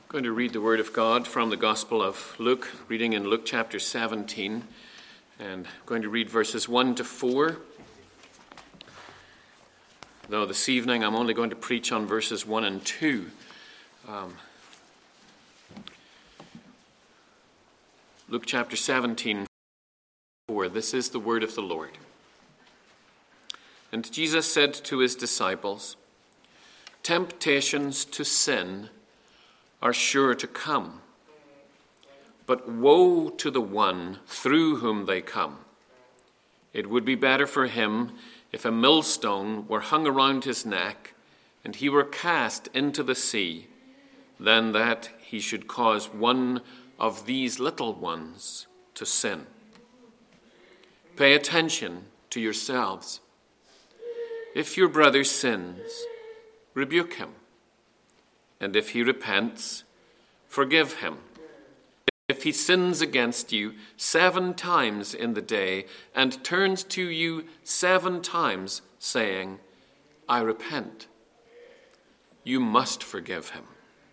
I'm going to read the Word of God from the Gospel of Luke, reading in Luke chapter 17, and I'm going to read verses 1 to 4. Though this evening I'm only going to preach on verses 1 and 2. Luke chapter 17, 4. This is the word of the Lord. And Jesus said to his disciples, "Temptations to sin are sure to come, but woe to the one through whom they come. It would be better for him if a millstone were hung around his neck and he were cast into the sea, than that he should cause one of these little ones to sin. Pay attention to yourselves. If your brother sins, rebuke him. And if he repents, forgive him. If he sins against you 7 times in the day and turns to you 7 times, saying, 'I repent,' you must forgive him."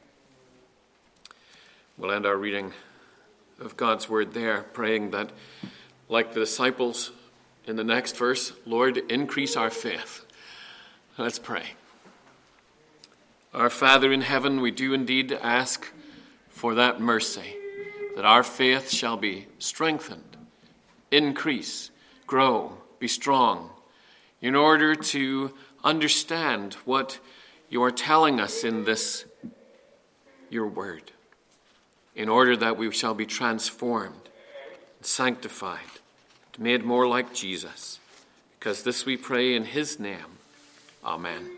We'll end our reading of God's word there, praying that, like the disciples in the next verse, Lord, increase our faith. Let's pray. Our Father in heaven, we do indeed ask for that mercy, that our faith shall be strengthened, increase, grow, be strong, in order to understand what you are telling us in this, your word, in order that we shall be transformed, sanctified, made more like Jesus. Because this we pray in his name. Amen.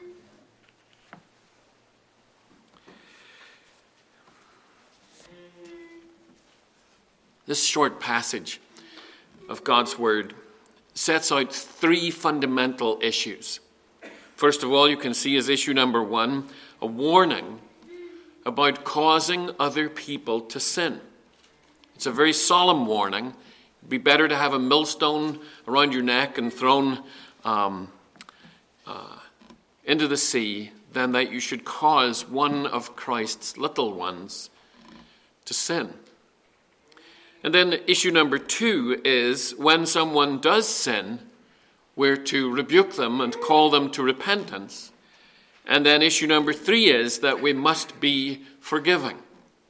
This short passage of God's word sets out 3 fundamental issues. First of all, you can see as issue number 1, a warning about causing other people to sin. It's a very solemn warning. It'd be better to have a millstone around your neck and thrown into the sea than that you should cause one of Christ's little ones to sin. And then issue number 2 is when someone does sin, we're to rebuke them and call them to repentance. And then issue number 3 is that we must be forgiving.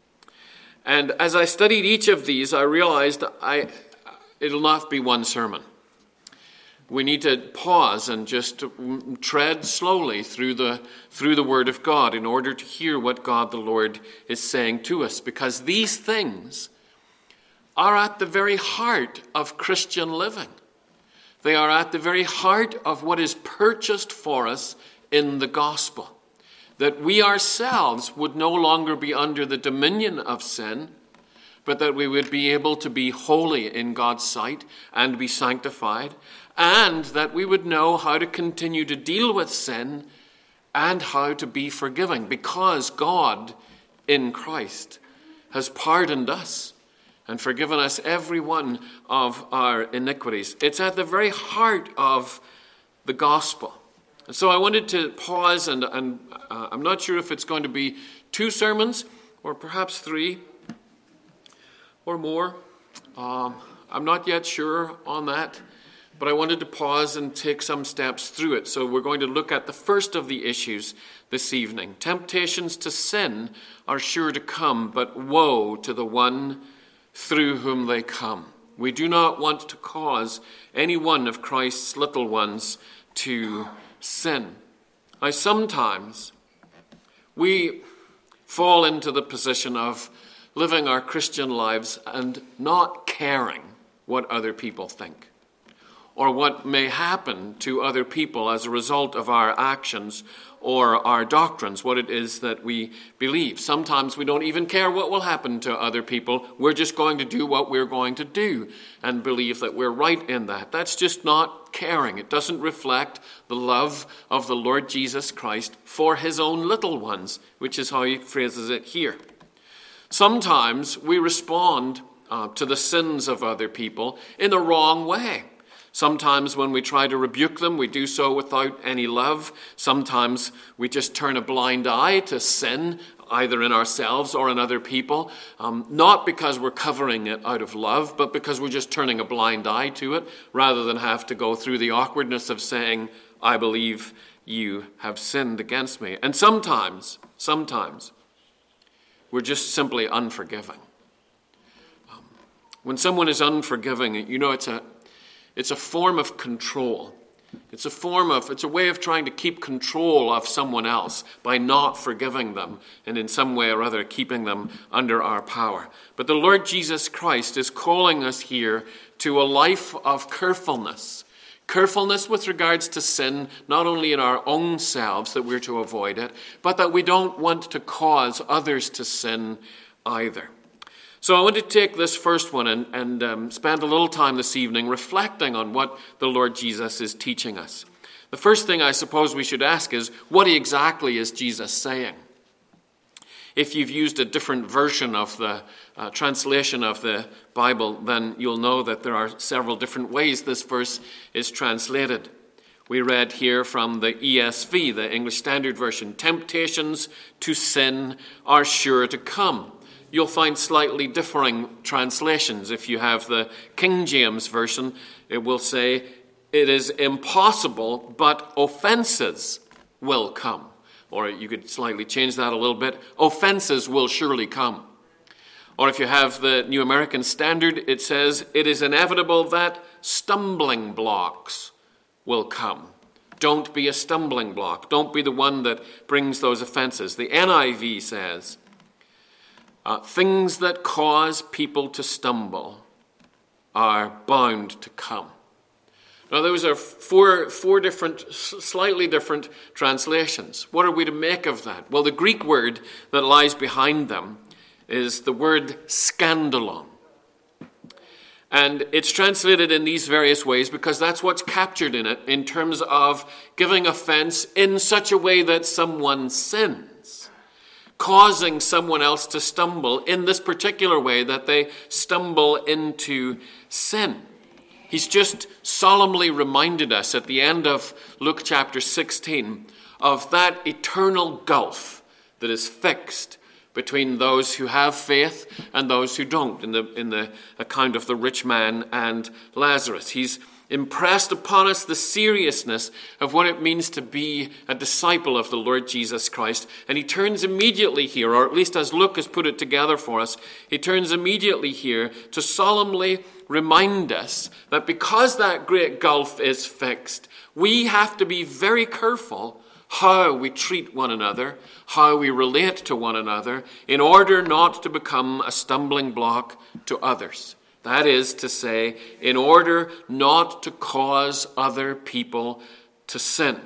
And as I studied each of these, I realized it'll not be one sermon. We need to pause and just tread slowly through the Word of God in order to hear what God the Lord is saying to us, because these things are at the very heart of Christian living. They are at the very heart of what is purchased for us in the gospel. That we ourselves would no longer be under the dominion of sin, but that we would be able to be holy in God's sight and be sanctified, and that we would know how to continue to deal with sin and how to be forgiving, because God in Christ has pardoned us and forgiven us every one of our iniquities. It's at the very heart of the gospel. And so I wanted to pause, and I'm not sure if it's going to be 2 sermons or perhaps 3 or more. I'm not yet sure on that, but I wanted to pause and take some steps through it. So we're going to look at the first of the issues this evening. Temptations to sin are sure to come, but woe to the one through whom they come. We do not want to cause any one of Christ's little ones to sin. Now, sometimes we fall into the position of living our Christian lives and not caring what other people think, or what may happen to other people as a result of our actions or our doctrines, what it is that we believe. Sometimes we don't even care what will happen to other people. We're just going to do what we're going to do and believe that we're right in that. That's just not caring. It doesn't reflect the love of the Lord Jesus Christ for his own little ones, which is how he phrases it here. Sometimes we respond to the sins of other people in the wrong way. Sometimes when we try to rebuke them, we do so without any love. Sometimes we just turn a blind eye to sin either in ourselves or in other people, not because we're covering it out of love, but because we're just turning a blind eye to it, rather than have to go through the awkwardness of saying, I believe you have sinned against me. And sometimes, we're just simply unforgiving. When someone is unforgiving, it's a form of control. It's a way of trying to keep control of someone else by not forgiving them and in some way or other keeping them under our power. But the Lord Jesus Christ is calling us here to a life of carefulness. Carefulness with regards to sin, not only in our own selves that we're to avoid it, but that we don't want to cause others to sin either. So I want to take this first one and spend a little time this evening reflecting on what the Lord Jesus is teaching us. The first thing I suppose we should ask is, what exactly is Jesus saying? If you've used a different version of the translation of the Bible, then you'll know that there are several different ways this verse is translated. We read here from the ESV, the English Standard Version, temptations to sin are sure to come. You'll find slightly differing translations. If you have the King James Version, it will say, it is impossible, but offenses will come. Or you could slightly change that a little bit, offenses will surely come. Or if you have the New American Standard, it says, it is inevitable that stumbling blocks will come. Don't be a stumbling block. Don't be the one that brings those offenses. The NIV says, things that cause people to stumble are bound to come. Now, those are four different, slightly different translations. What are we to make of that? Well, the Greek word that lies behind them is the word scandalon. And it's translated in these various ways because that's what's captured in it in terms of giving offense in such a way that someone sins, causing someone else to stumble in this particular way, that they stumble into sin. He's just solemnly reminded us at the end of Luke chapter 16 of that eternal gulf that is fixed between those who have faith and those who don't, in the account of the rich man and Lazarus. He's impressed upon us the seriousness of what it means to be a disciple of the Lord Jesus Christ. And he turns immediately here, or at least as Luke has put it together for us, he turns immediately here to solemnly remind us that because that great gulf is fixed, we have to be very careful how we treat one another, how we relate to one another, in order not to become a stumbling block to others. That is to say, in order not to cause other people to sin.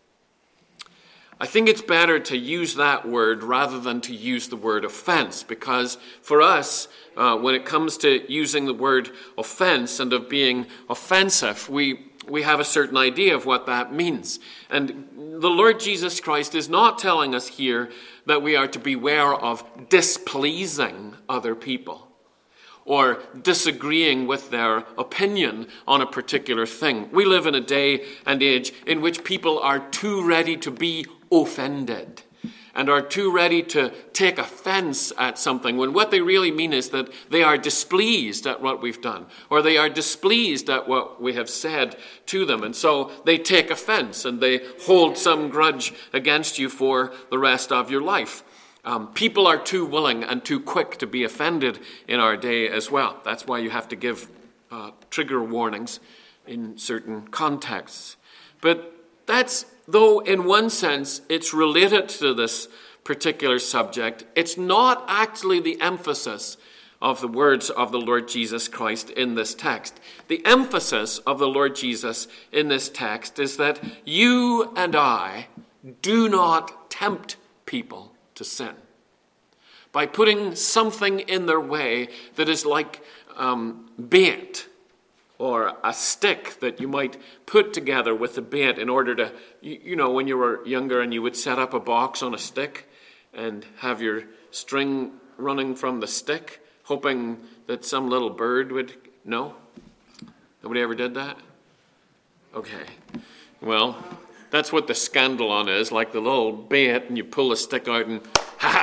I think it's better to use that word rather than to use the word offense, because for us, when it comes to using the word offense and of being offensive, we have a certain idea of what that means. And the Lord Jesus Christ is not telling us here that we are to beware of displeasing other people or disagreeing with their opinion on a particular thing. We live in a day and age in which people are too ready to be offended and are too ready to take offense at something, when what they really mean is that they are displeased at what we've done, or they are displeased at what we have said to them. And so they take offense and they hold some grudge against you for the rest of your life. People are too willing and too quick to be offended in our day as well. That's why you have to give trigger warnings in certain contexts. But that's, though in one sense it's related to this particular subject, it's not actually the emphasis of the words of the Lord Jesus Christ in this text. The emphasis of the Lord Jesus in this text is that you and I do not tempt people to sin by putting something in their way that is like bait, or a stick that you might put together with a bait in order to, when you were younger and you would set up a box on a stick and have your string running from the stick, hoping that some little bird would, no? Nobody ever did that? Okay. Well, that's what the scandalon is, like the little bait, and you pull the stick out and, ha-ha!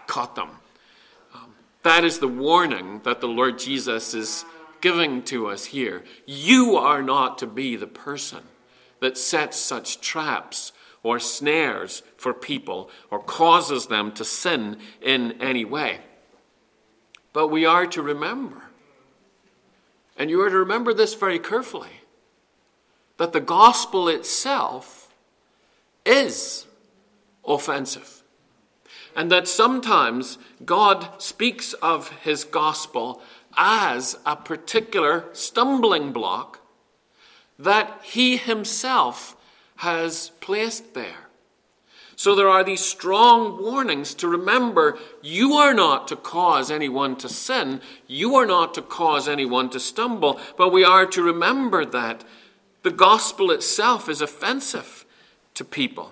caught them. That is the warning that the Lord Jesus is giving to us here. You are not to be the person that sets such traps or snares for people or causes them to sin in any way. But we are to remember, and you are to remember this very carefully, that the gospel itself is offensive. And that sometimes God speaks of his gospel as a particular stumbling block that he himself has placed there. So there are these strong warnings to remember you are not to cause anyone to sin, you are not to cause anyone to stumble, but we are to remember that the gospel itself is offensive to people.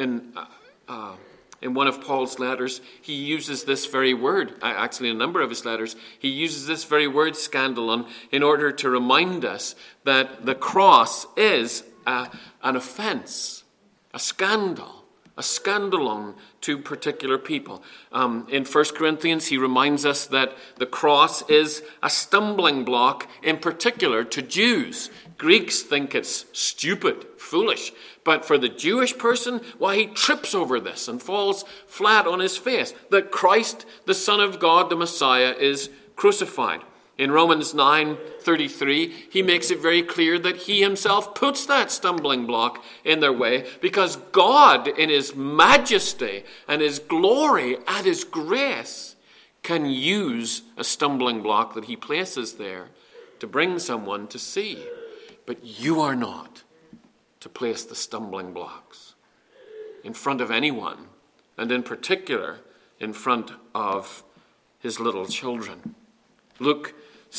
In one of Paul's letters, he uses this very word, actually in a number of his letters, he uses this very word, scandalon, in order to remind us that the cross is an offense, a scandal, a scandalon to particular people. In 1 Corinthians, he reminds us that the cross is a stumbling block, in particular to Jews. Greeks think it's stupid, foolish. But for the Jewish person, why, he trips over this and falls flat on his face. That Christ, the Son of God, the Messiah, is crucified. In Romans 9:33, he makes it very clear that he himself puts that stumbling block in their way because God, in his majesty and his glory and his grace, can use a stumbling block that he places there to bring someone to see. But you are not to place the stumbling blocks in front of anyone, and in particular in front of his little children. Luke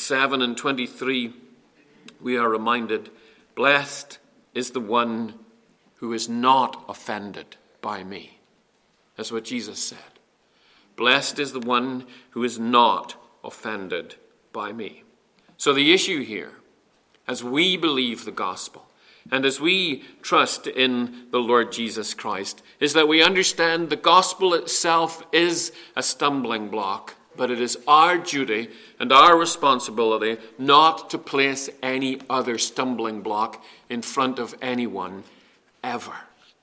7:23, we are reminded, blessed is the one who is not offended by me. That's what Jesus said. Blessed is the one who is not offended by me. So the issue here, as we believe the gospel, and as we trust in the Lord Jesus Christ, is that we understand the gospel itself is a stumbling block, but it is our duty and our responsibility not to place any other stumbling block in front of anyone ever.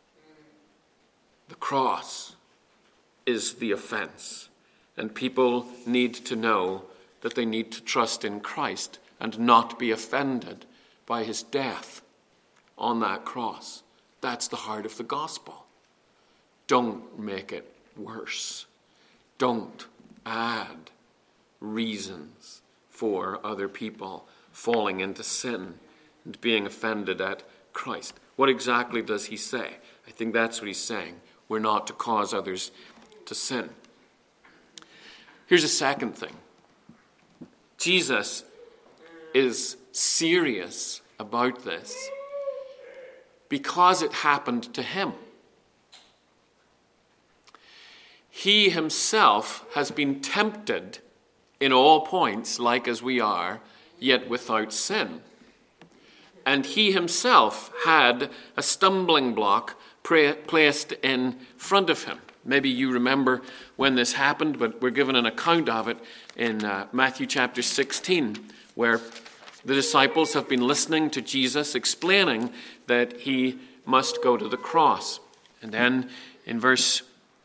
The cross is the offense, and people need to know that they need to trust in Christ and not be offended by his death on that cross. That's the heart of the gospel. Don't make it worse. Don't add reasons for other people falling into sin and being offended at Christ. What exactly does he say? I think that's what he's saying. We're not to cause others to sin. Here's a second thing. Jesus is serious about this because it happened to him. He himself has been tempted in all points, like as we are, yet without sin. And he himself had a stumbling block placed in front of him. Maybe you remember when this happened, but we're given an account of it in Matthew chapter 16, where the disciples have been listening to Jesus explaining that he must go to the cross. And then in verse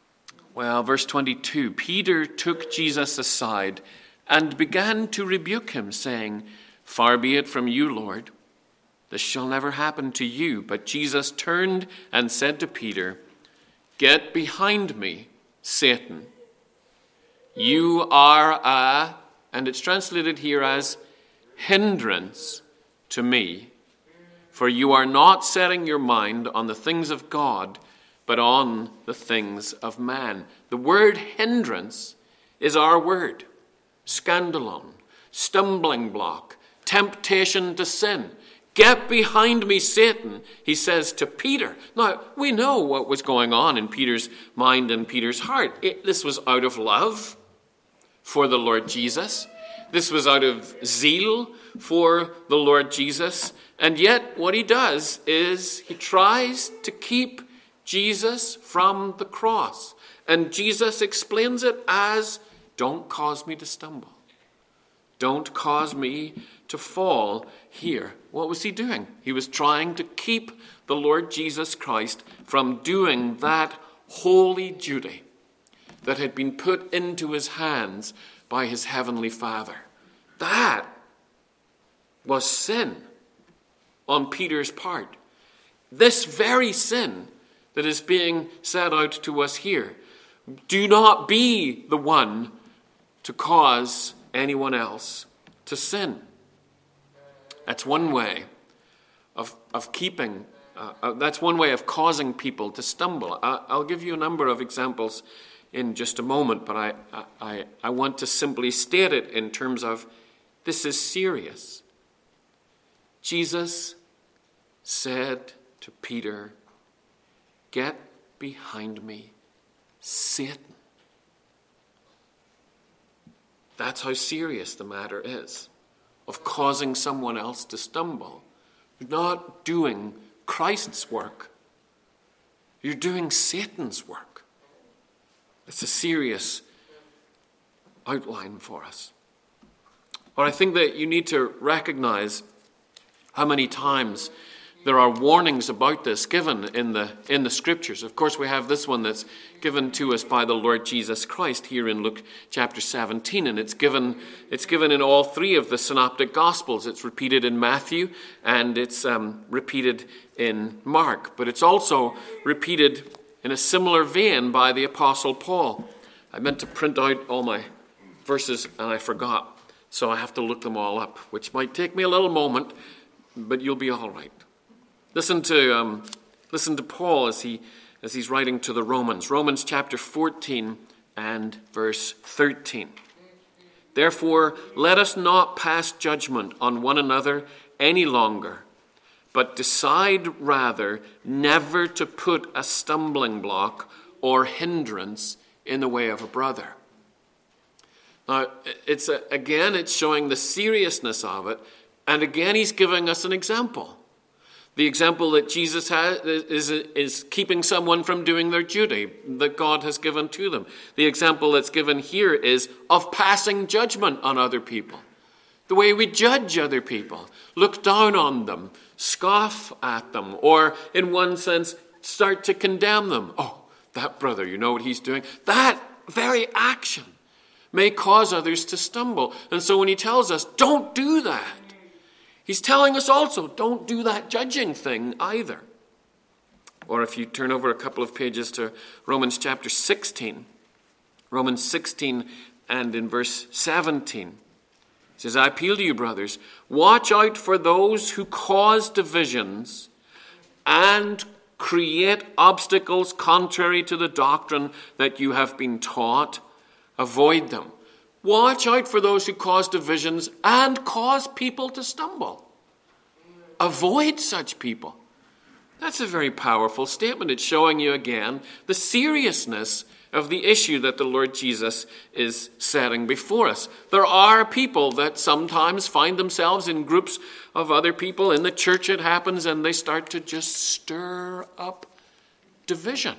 22, Peter took Jesus aside and began to rebuke him, saying, "Far be it from you, Lord. This shall never happen to you." But Jesus turned and said to Peter, "Get behind me, Satan. You are and it's translated here as hindrance to me, for you are not setting your mind on the things of God, but on the things of man." The word hindrance is our word. Scandalon, stumbling block, temptation to sin. Get behind me, Satan, he says to Peter. Now, we know what was going on in Peter's mind and Peter's heart. This was out of love for the Lord Jesus. This was out of zeal for the Lord Jesus. And yet what he does is he tries to keep Jesus from the cross. And Jesus explains it as, don't cause me to stumble. Don't cause me to fall here. What was he doing? He was trying to keep the Lord Jesus Christ from doing that holy duty that had been put into his hands by his heavenly Father. That was sin on Peter's part. This very sin that is being set out to us here. Do not be the one to cause anyone else to sin. That's one way of keeping, that's one way of causing people to stumble. I'll give you a number of examples in just a moment, but I want to simply state it in terms of this is serious. Jesus said to Peter, "Get behind me, Satan." That's how serious the matter is of causing someone else to stumble. You're not doing Christ's work. You're doing Satan's work. It's a serious outline for us. But I think that you need to recognize how many times there are warnings about this given in the Scriptures. Of course, we have this one that's given to us by the Lord Jesus Christ here in Luke chapter 17, and it's given in all three of the Synoptic Gospels. It's repeated in Matthew, and it's repeated in Mark, but it's also repeated in a similar vein by the Apostle Paul. I meant to print out all my verses, and I forgot, so I have to look them all up, which might take me a little moment, but you'll be all right. Listen to Paul as he's writing to the Romans. Romans chapter 14 and verse 13. Therefore, let us not pass judgment on one another any longer, but decide rather never to put a stumbling block or hindrance in the way of a brother. Now, it's showing the seriousness of it, and again he's giving us an example. The example that Jesus has is keeping someone from doing their duty that God has given to them. The example that's given here is of passing judgment on other people. The way we judge other people, look down on them, scoff at them, or in one sense, start to condemn them. Oh, that brother, you know what he's doing? That very action may cause others to stumble. And so when he tells us, don't do that, he's telling us also, don't do that judging thing either. Or if you turn over a couple of pages to Romans chapter 16, Romans 16 and in verse 17, it says, I appeal to you, brothers, watch out for those who cause divisions and create obstacles contrary to the doctrine that you have been taught. Avoid them. Watch out for those who cause divisions and cause people to stumble. Avoid such people. That's a very powerful statement. It's showing you again the seriousness of the issue that the Lord Jesus is setting before us. There are people that sometimes find themselves in groups of other people. In the church it happens, and they start to just stir up division.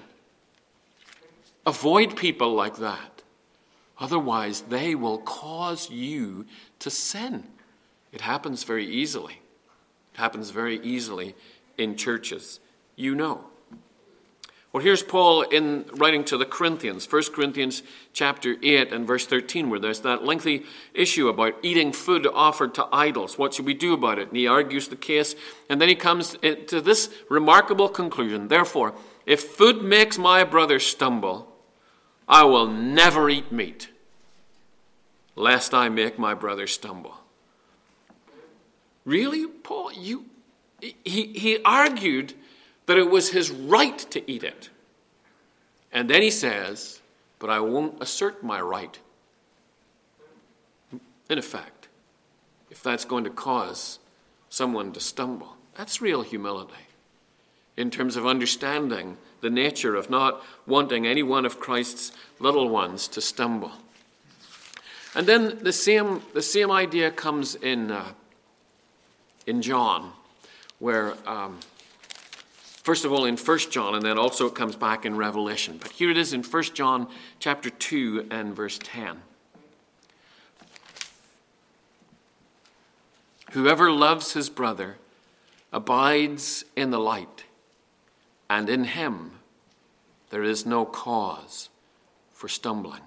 Avoid people like that. Otherwise, they will cause you to sin. It happens very easily. It happens very easily in churches. You know. Well, here's Paul in writing to the Corinthians, 1 Corinthians chapter 8 and verse 13, where there's that lengthy issue about eating food offered to idols. What should we do about it? And he argues the case, and then he comes to this remarkable conclusion. Therefore, if food makes my brother stumble, I will never eat meat, lest I make my brother stumble. Really, Paul? He argued that it was his right to eat it. And then he says, but I won't assert my right. In effect, if that's going to cause someone to stumble, that's real humility in terms of understanding the nature of not wanting any one of Christ's little ones to stumble. And then the same idea comes in John, where First of all in 1 John, and then also it comes back in Revelation. But here it is in 1 John chapter 2 and verse 10. Whoever loves his brother abides in the light, and in him there is no cause for stumbling.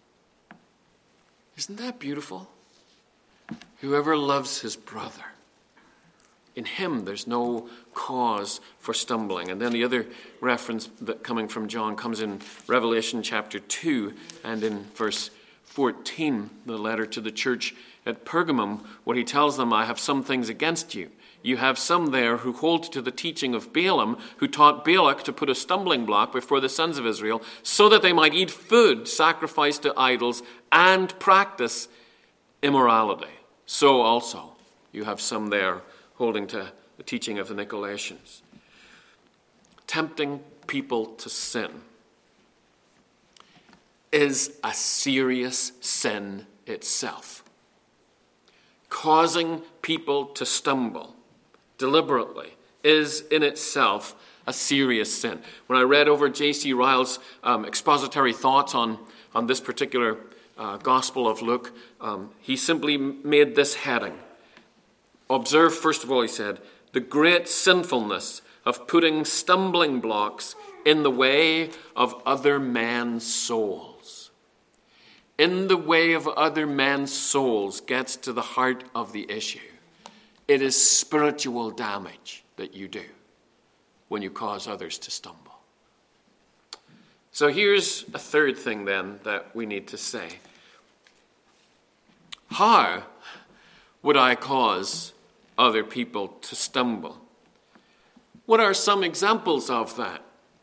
Isn't that beautiful? Whoever loves his brother, in him there's no cause for stumbling. And then the other reference that coming from John comes in Revelation chapter 2 and in verse 14, the letter to the church at Pergamum, where he tells them, I have some things against you. You have some there who hold to the teaching of Balaam, who taught Balak to put a stumbling block before the sons of Israel, so that they might eat food sacrificed to idols and practice immorality. So also you have some there holding to the teaching of the Nicolaitans. Tempting people to sin is a serious sin itself. Causing people to stumble deliberately is in itself a serious sin. When I read over J.C. Ryle's expository thoughts on this particular Gospel of Luke, he simply made this heading. Observe, first of all, he said, the great sinfulness of putting stumbling blocks in the way of other men's souls. In the way of other men's souls gets to the heart of the issue. It is spiritual damage that you do when you cause others to stumble. So here's a third thing then that we need to say. How would I cause other people to stumble? What are some examples of that?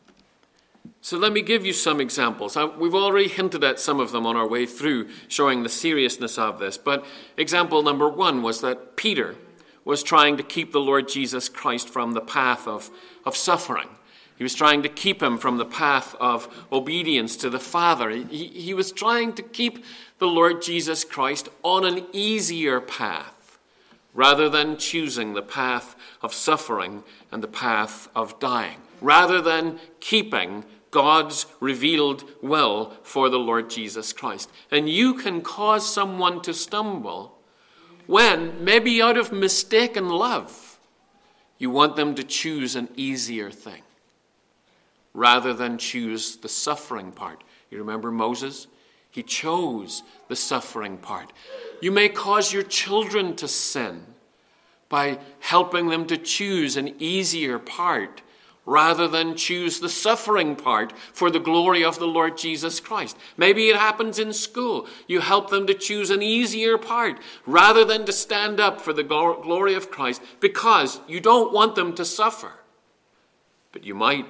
So let me give you some examples. We've already hinted at some of them on our way through, showing the seriousness of this. But example number one was that Peter was trying to keep the Lord Jesus Christ from the path of suffering. He was trying to keep him from the path of obedience to the Father. He was trying to keep the Lord Jesus Christ on an easier path, rather than choosing the path of suffering and the path of dying, rather than keeping God's revealed will for the Lord Jesus Christ. And you can cause someone to stumble when, maybe out of mistaken love, you want them to choose an easier thing rather than choose the suffering part. You remember Moses? He chose the suffering part. You may cause your children to sin by helping them to choose an easier part rather than choose the suffering part for the glory of the Lord Jesus Christ. Maybe it happens in school. You help them to choose an easier part rather than to stand up for the glory of Christ because you don't want them to suffer. But you might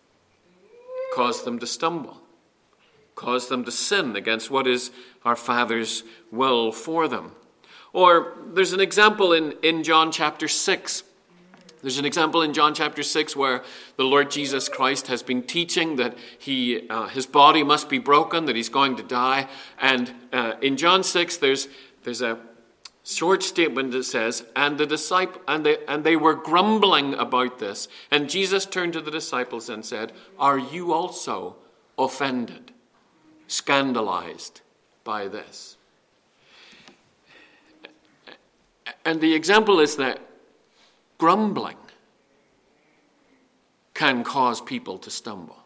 cause them to stumble, cause them to sin against what is our Father's will for them. Or there's an example in John chapter 6. There's an example in John chapter 6 where the Lord Jesus Christ has been teaching that his body must be broken, that he's going to die. And in John 6, there's a short statement that says, and they were grumbling about this. And Jesus turned to the disciples and said, are you also offended, scandalized by this? And the example is that grumbling can cause people to stumble.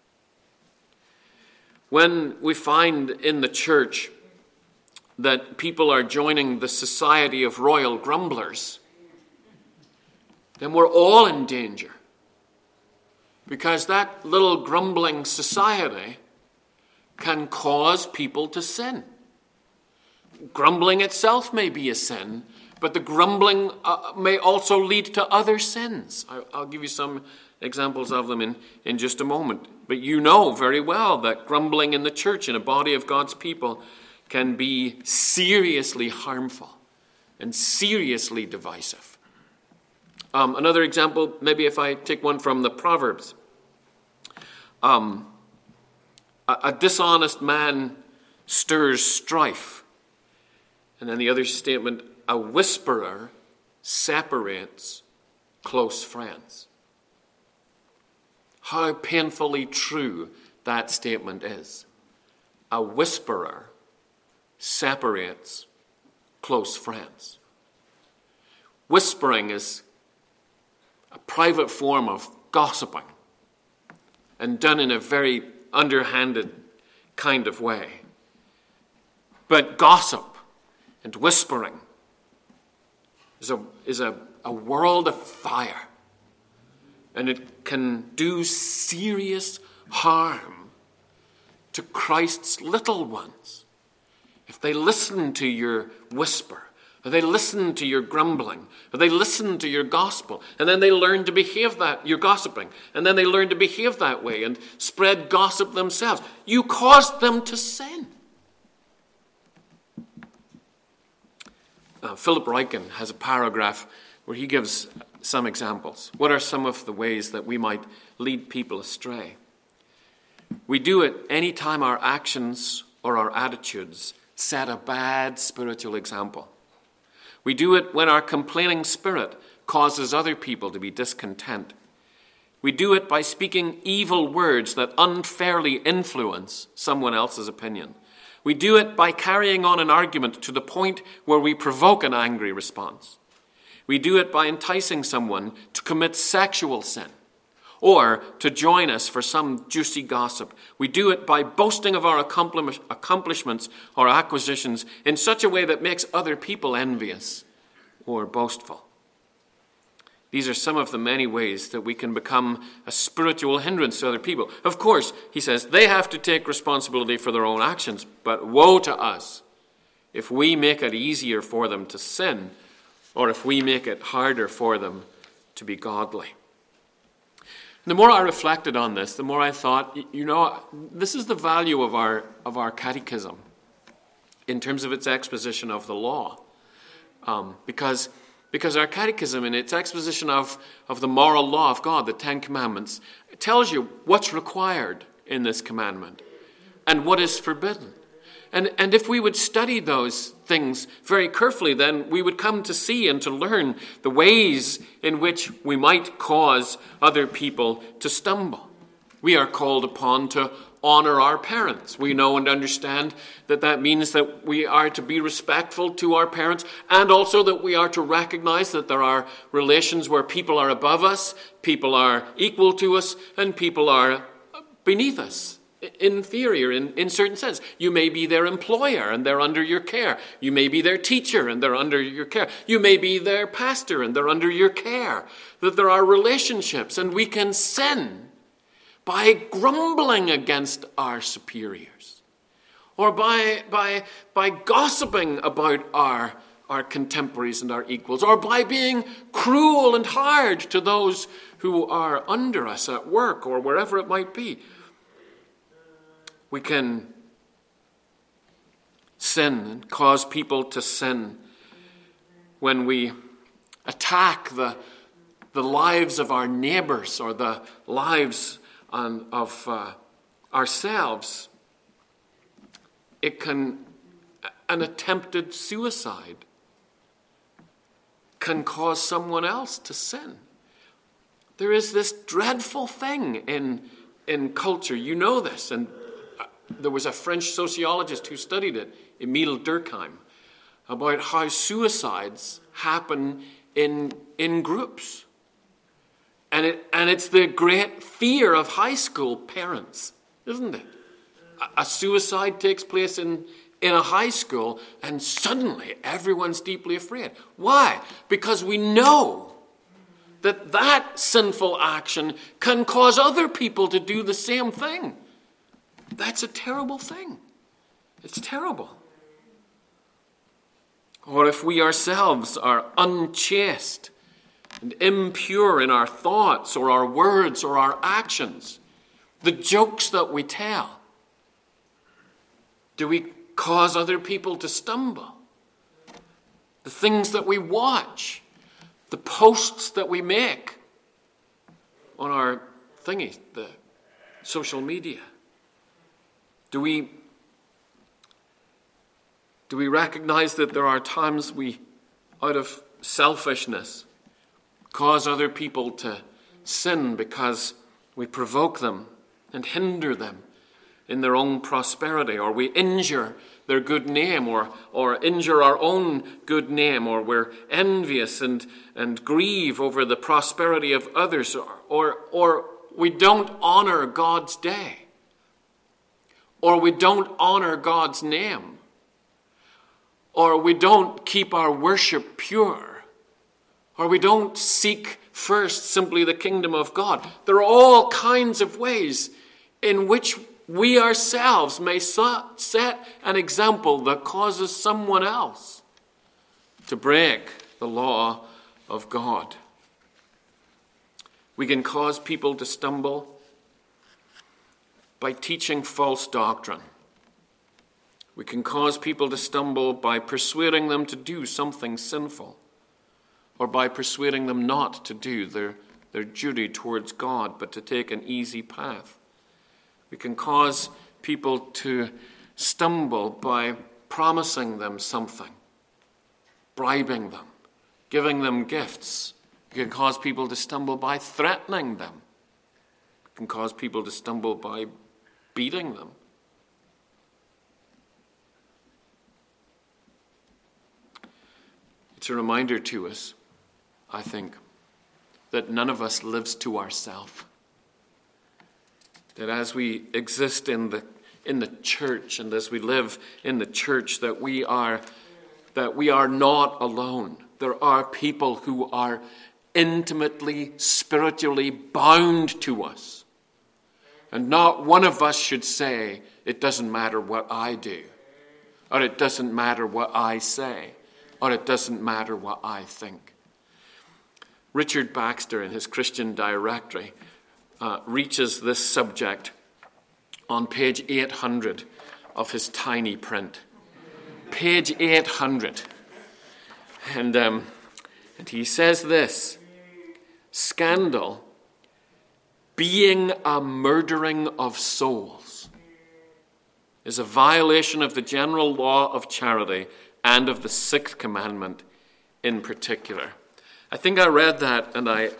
When we find in the church that people are joining the society of royal grumblers, then we're all in danger. Because that little grumbling society can cause people to sin. Grumbling itself may be a sin, but the grumbling may also lead to other sins. I'll give you some examples of them in just a moment. But you know very well that grumbling in the church, in a body of God's people, can be seriously harmful and seriously divisive. Another example, maybe if I take one from the Proverbs. A dishonest man stirs strife. And then the other statement, a whisperer separates close friends. how painfully true that statement is. A whisperer separates close friends. Whispering is a private form of gossiping and done in a very underhanded kind of way. But gossip and whispering is a world of fire, and it can do serious harm to Christ's little ones if they listen to your whisper, or they listen to your grumbling, or they listen to your gospel, and then they learn to behave that, your gossiping, and then they learn to behave that way and spread gossip themselves. You caused them to sin. Philip Ryken has a paragraph where he gives some examples. What are some of the ways that we might lead people astray? We do it any time our actions or our attitudes set a bad spiritual example. We do it when our complaining spirit causes other people to be discontent. We do it by speaking evil words that unfairly influence someone else's opinion. We do it by carrying on an argument to the point where we provoke an angry response. We do it by enticing someone to commit sexual sin or to join us for some juicy gossip. We do it by boasting of our accomplishments or acquisitions in such a way that makes other people envious or boastful. These are some of the many ways that we can become a spiritual hindrance to other people. Of course, he says, they have to take responsibility for their own actions, but woe to us if we make it easier for them to sin, or if we make it harder for them to be godly. The more I reflected on this, the more I thought, this is the value of our catechism in terms of its exposition of the law. Because our catechism, in its exposition of the moral law of God, the Ten Commandments, it tells you what's required in this commandment and what is forbidden. And if we would study those things very carefully, then we would come to see and to learn the ways in which we might cause other people to stumble. We are called upon to honor our parents. We know and understand that means that we are to be respectful to our parents, and also that we are to recognize that there are relations where people are above us, people are equal to us, and people are beneath us, inferior in certain sense. You may be their employer and they're under your care. You may be their teacher and they're under your care. You may be their pastor and they're under your care. That there are relationships, and we can sin by grumbling against our superiors, or by gossiping about our contemporaries and our equals, or by being cruel and hard to those who are under us at work or wherever it might be. We can sin and cause people to sin when we attack the lives of our neighbors or the lives of ourselves. An attempted suicide can cause someone else to sin. There is this dreadful thing in culture. You know this, and there was a French sociologist who studied it, Émile Durkheim, about how suicides happen in groups. And it's the great fear of high school parents, isn't it? A suicide takes place in a high school, and suddenly everyone's deeply afraid. Why? Because we know that sinful action can cause other people to do the same thing. That's a terrible thing. It's terrible. Or if we ourselves are unchaste and impure in our thoughts or our words or our actions, the jokes that we tell, do we cause other people to stumble? The things that we watch, the posts that we make on our thingy, the social media, do we recognize that there are times we, out of selfishness, cause other people to sin because We provoke them and hinder them in their own prosperity, or we injure their good name, or injure our own good name, or we're envious and grieve over the prosperity of others, or we don't honor God's day, or we don't honor God's name, or we don't keep our worship pure, or we don't seek first simply the kingdom of God. There are all kinds of ways in which we ourselves may set an example that causes someone else to break the law of God. We can cause people to stumble by teaching false doctrine. We can cause people to stumble by persuading them to do something sinful, or by persuading them not to do their duty towards God, but to take an easy path. We can cause people to stumble by promising them something, bribing them, giving them gifts. We can cause people to stumble by threatening them. We can cause people to stumble by beating them. It's a reminder to us, I think, that none of us lives to ourselves. That as we exist in the church, and as we live in the church, that we are not alone. There are people who are intimately, spiritually bound to us. And not one of us should say, it doesn't matter what I do, or it doesn't matter what I say, or it doesn't matter what I think. Richard Baxter, in his Christian Directory, reaches this subject on page 800 of his tiny print. Page 800. And he says this: scandal, being a murdering of souls, is a violation of the general law of charity and of the sixth commandment in particular. I think I read that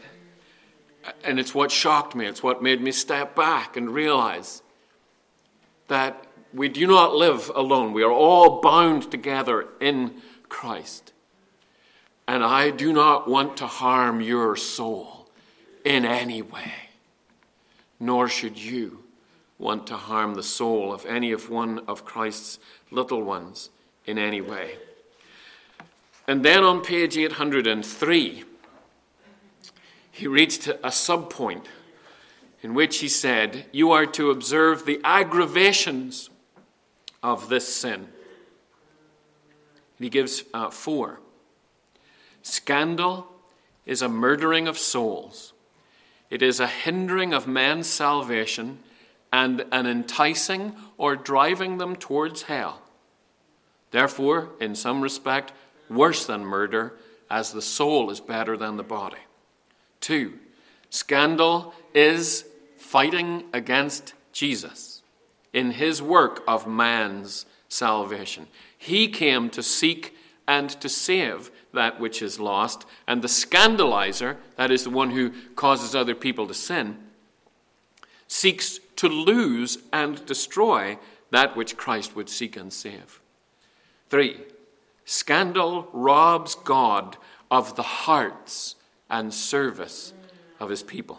and it's what shocked me. It's what made me step back and realize that we do not live alone. We are all bound together in Christ. And I do not want to harm your soul in any way. Nor should you want to harm the soul of any of one of Christ's little ones in any way. And then on page 803, he reached a subpoint in which he said, you are to observe the aggravations of this sin. And he gives 4. Scandal is a murdering of souls. It is a hindering of men's salvation and an enticing or driving them towards hell. Therefore, in some respect, worse than murder, as the soul is better than the body. 2, scandal is fighting against Jesus in his work of man's salvation. He came to seek and to save that which is lost, and the scandalizer, that is the one who causes other people to sin, seeks to lose and destroy that which Christ would seek and save. 3, scandal robs God of the hearts and service of his people.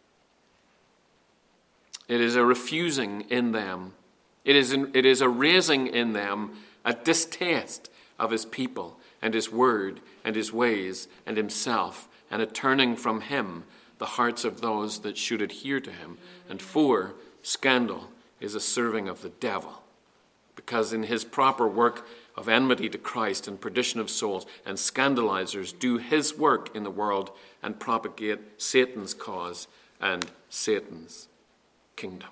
It is a refusing in them. It is a raising in them a distaste of his people and his word and his ways and himself, and a turning from him the hearts of those that should adhere to him. And 4, scandal is a serving of the devil, because in his proper work of enmity to Christ and perdition of souls, and scandalizers do his work in the world and propagate Satan's cause and Satan's kingdom.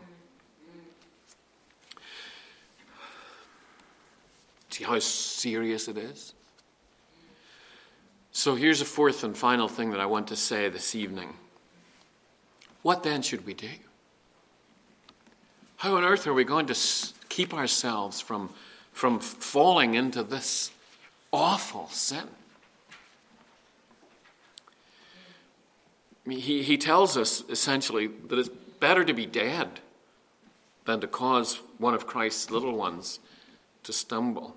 See how serious it is? So here's a 4th and final thing that I want to say this evening. What then should we do? How on earth are we going to keep ourselves from falling into this awful sin? He tells us essentially that it's better to be dead than to cause one of Christ's little ones to stumble.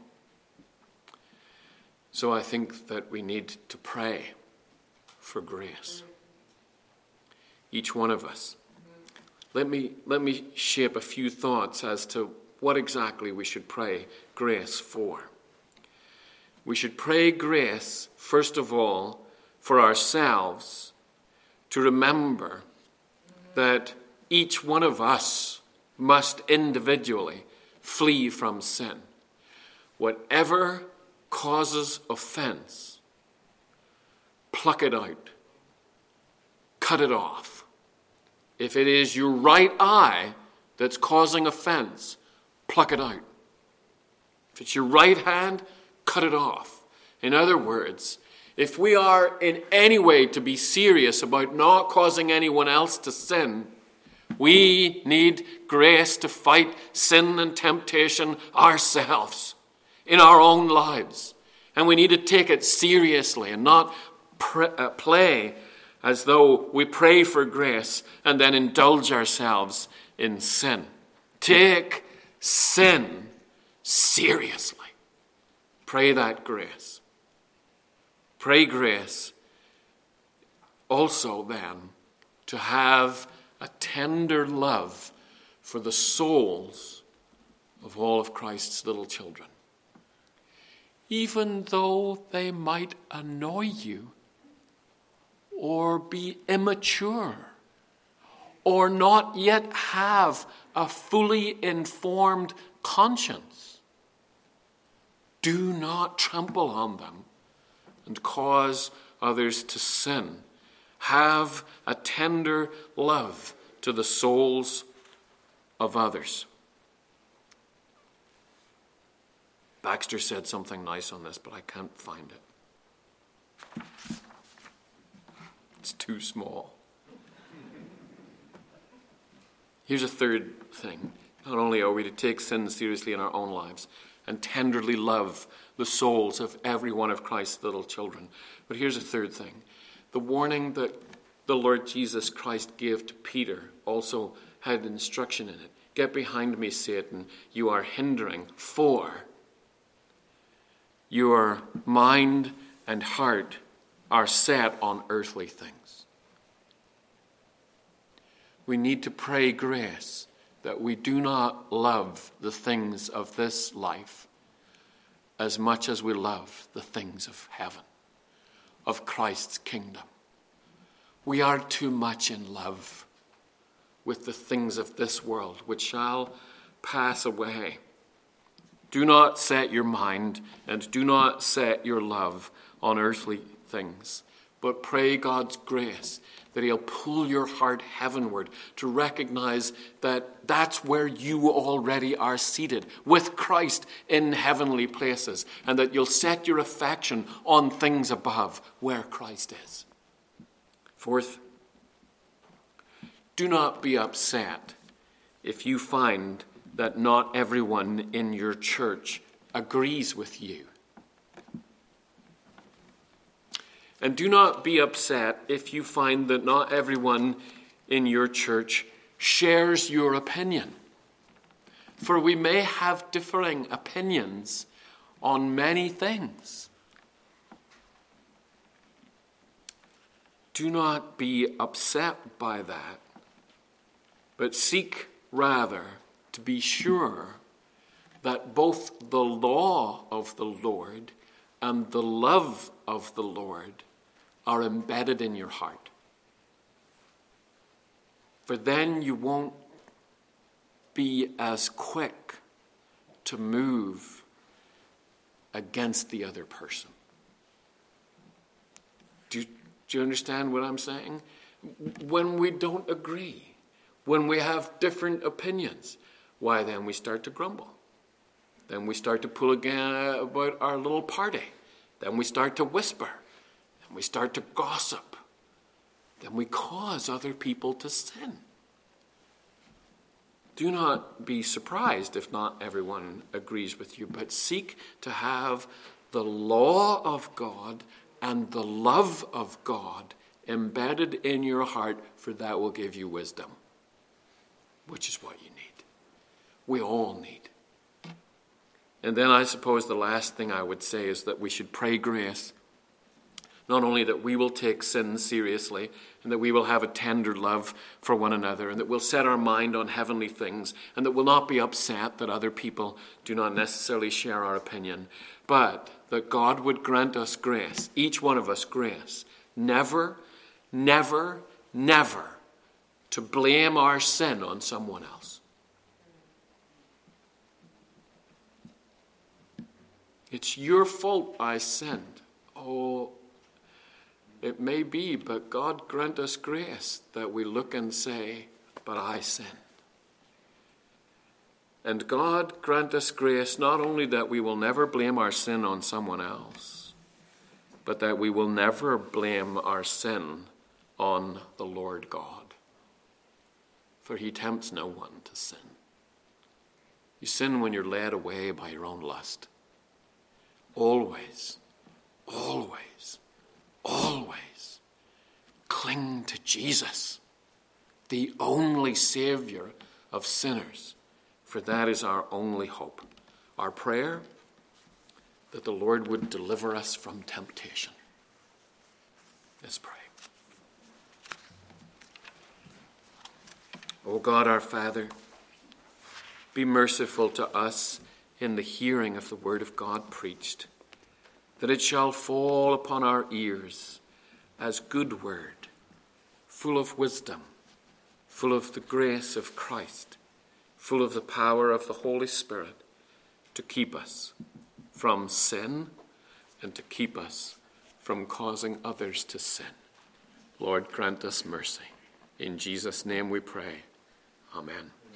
So I think that we need to pray for grace. Each one of us. Let me shape a few thoughts as to what exactly we should pray grace for. We should pray grace, first of all, for ourselves, to remember that each one of us must individually flee from sin. Whatever causes offense, pluck it out. Cut it off. If it is your right eye that's causing offense, pluck it out. If it's your right hand, cut it off. In other words, if we are in any way to be serious about not causing anyone else to sin, we need grace to fight sin and temptation ourselves in our own lives. And we need to take it seriously and not play as though we pray for grace and then indulge ourselves in sin. Take sin seriously. Pray that grace. Pray grace also then to have a tender love for the souls of all of Christ's little children. Even though they might annoy you or be immature or not yet have a fully informed conscience, do not trample on them and cause others to sin. Have a tender love to the souls of others. Baxter said something nice on this, but I can't find it. It's too small. Here's a third thing. Not only are we to take sin seriously in our own lives and tenderly love the souls of every one of Christ's little children, but here's a third thing. The warning that the Lord Jesus Christ gave to Peter also had instruction in it. Get behind me, Satan. You are hindering, for your mind and heart are set on earthly things. We need to pray grace that we do not love the things of this life as much as we love the things of heaven, of Christ's kingdom. We are too much in love with the things of this world, which shall pass away. Do not set your mind and do not set your love on earthly things, but pray God's grace that he'll pull your heart heavenward to recognize that that's where you already are seated with Christ in heavenly places, and that you'll set your affection on things above where Christ is. Fourth, do not be upset if you find that not everyone in your church agrees with you. And do not be upset if you find that not everyone in your church shares your opinion. For we may have differing opinions on many things. Do not be upset by that, but seek rather to be sure that both the law of the Lord and the love of the Lord are embedded in your heart. For then you won't be as quick to move against the other person. Do you understand what I'm saying? When we don't agree, when we have different opinions, why then we start to grumble. Then we start to pull again about our little party. Then we start to whisper. Then we start to gossip. Then we cause other people to sin. Do not be surprised if not everyone agrees with you, but seek to have the law of God and the love of God embedded in your heart, for that will give you wisdom. which is what you need. We all need. And then I suppose the last thing I would say is that we should pray grace. Not only that we will take sin seriously and that we will have a tender love for one another and that we'll set our mind on heavenly things and that we'll not be upset that other people do not necessarily share our opinion, but that God would grant us grace, each one of us grace, never, never, never to blame our sin on someone else. It's your fault I sinned. Oh, it may be, but God grant us grace that we look and say, but I sinned. And God grant us grace not only that we will never blame our sin on someone else, but that we will never blame our sin on the Lord God. For he tempts no one to sin. You sin when you're led away by your own lust. Always, always, always cling to Jesus, the only Savior of sinners, for that is our only hope. Our prayer, that the Lord would deliver us from temptation. Let's pray. O God, our Father, be merciful to us in the hearing of the word of God preached, that it shall fall upon our ears as good word, full of wisdom, full of the grace of Christ, full of the power of the Holy Spirit, to keep us from sin and to keep us from causing others to sin. Lord, grant us mercy. In Jesus' name we pray. Amen.